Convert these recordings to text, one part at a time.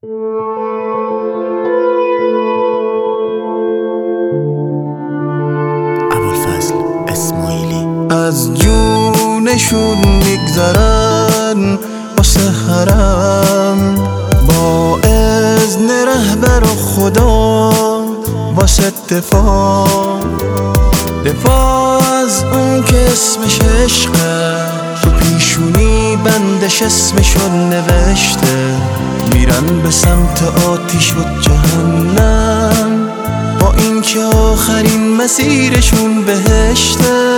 ابوالفضل اسماعیلی. از جونشون میگذرن واسه حرم، با اذن رهبر و خدا واسه دفاع از اون که اسمش عشقه، تو پیشونی بندش اسمشون نوشته. میرن به سمت آتیش و جهنم، با این که آخرین مسیرشون بهشته.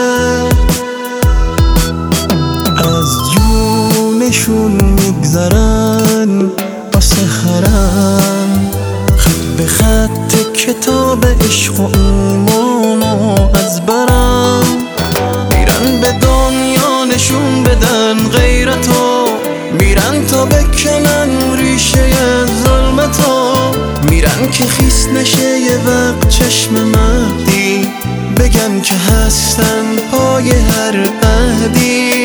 از جونشون میگذرن واسه حرم، خط به خط کتاب عشق و ایمانو از برم. میرن به دنیا نشون بدن غیرتو، میرن تا بکنن ریشه ظلمتو. میرن که خیس نشه یه وقت چشم مهدی، بگن که هستن پای هر عهدی.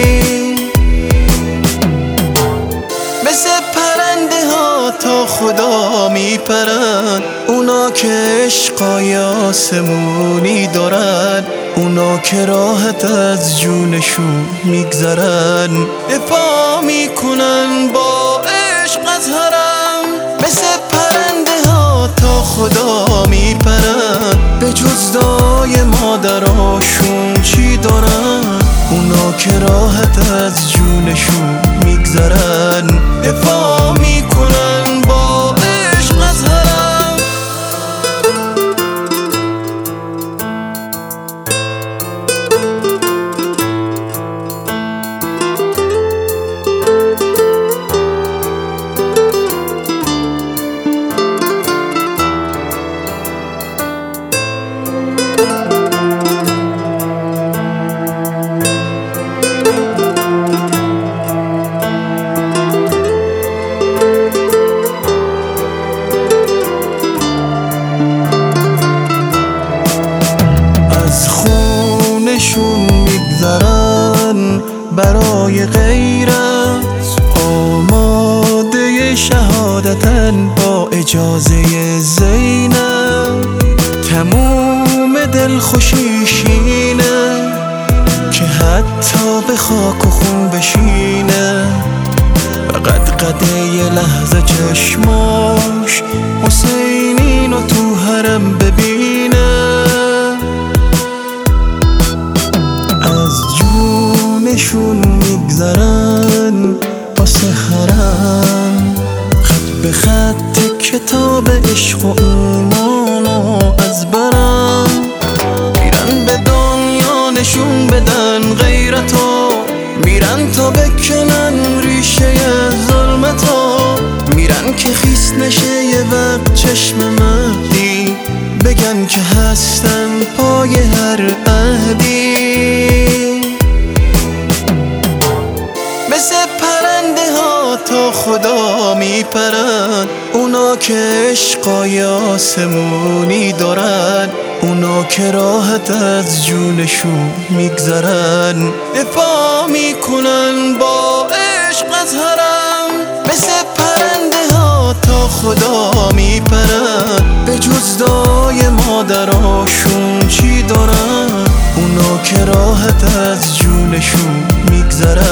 مثل پرنده ها تا خدا میپرن، اونا که عشقای آسمونی دارن، اونا که راحت از جونشون میگذرن، دفاع میکنن با عشق از حرم. مثل پرنده ها تا خدا میپرن، به جز دعای مادراشون چی دارن؟ اونا که راحت از جونشون میگذرن، دفاع میکنن با عشق از حرم. میگذرن برای غیرت، آماده شهادتن با اجازه زینب. تموم دلخوشیش اینه که حتی به خاک و خون بشینه، فقط قده یه لحظه چشماش حسینینو تو حرم ببینه. از جونشون میگذرن واسه حرم، خط به خط کتاب عشق و ایمانو از برم. میرن به دنیا نشون بدن غیرتو، میرن تا بکنن ریشه ظلمتو. میرن که خیس نشه یه وقت چشم مهدی، بگن که هستن پای هر عهدی. مثل پرنده ها تا خدا میپرن، اونا که عشقای آسمونی دارن، اونا که راحت از جونشون میگذرن، دفاع میکنن با عشق از حرم. مثل پرنده ها تا خدا میپرن، به جز دعای مادراشون چی دارن؟ اونا که راحت از جونشون میگذرن،